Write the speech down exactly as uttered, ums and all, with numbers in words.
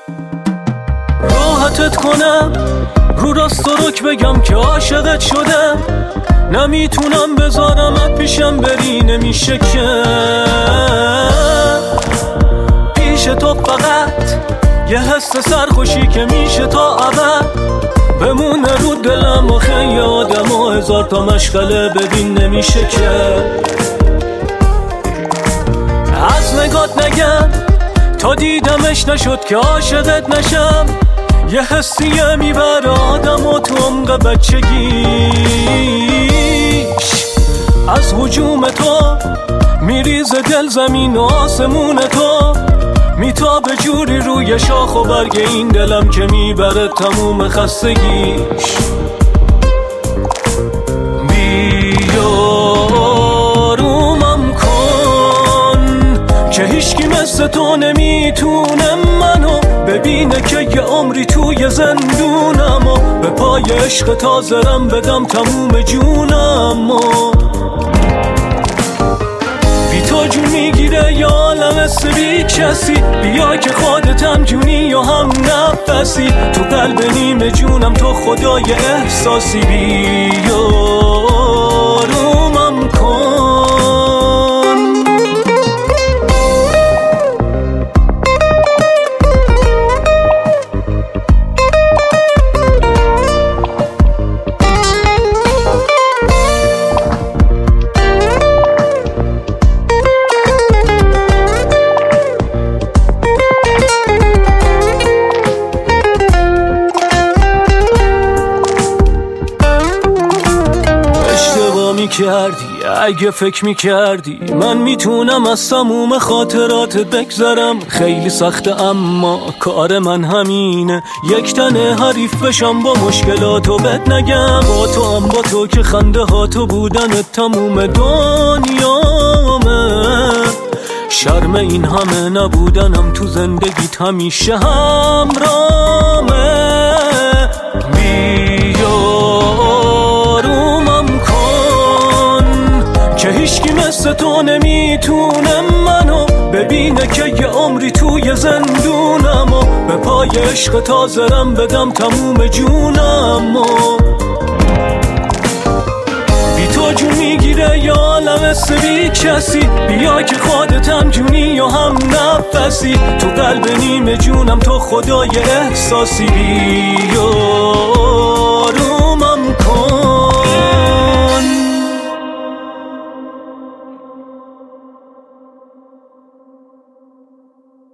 راحتت کنم رو راست و رک بگم که عاشقت شدم، نمیتونم بذارمت پیشم بری، نمیشه که پیش تو فقط یه حس سرخوشی که میشه تا ابد بمونه رو دلم و خیلی آدم و هزار تا مشغله ببین، نمیشه که از نگات نگم تا دیدمش نشد که عاشقت نشم، یه حسیه میبره آدم و تو عمق بچگیش، از هجوم تو میریز دل زمین و آسمون تو، میتابه جوری روی شاخ و برگ این دلم که میبره تموم خستگیش. بیارومم کن که هیچکی مثل تو نمیتونه منو ببینه که یه عمری توی زندونم و به پای عشق تازرم بدم تموم جونم و بی تو جون میگیره یا عالم مثل بی کسی، بیا که خودتم جونی و هم نفسی، تو قلب نیمه جونم تو خدای احساسی، بیارومم کن. کردی اگه فکر میکردی من میتونم از تموم خاطراتت بگذرم، خیلی سخته اما کار من همینه، یک تنه حریف بشم با مشکلاتو بهت نگم، با تو هم با تو که خنده ها تو بودن تموم دنیامه، شرم این همه نبودنم تو زندگیت همیشه همرامه. که هیچکی مثل تو نمیتونه منو ببینه که یه عمری توی زندونم و به پای عشق تازرم بدم تموم جونم و بی تو جون میگیره یا عالم مثل بی کسی، بیا که خودتم جونی و هم نفسی، تو قلب نیمه جونم تو خدای احساسی، بیا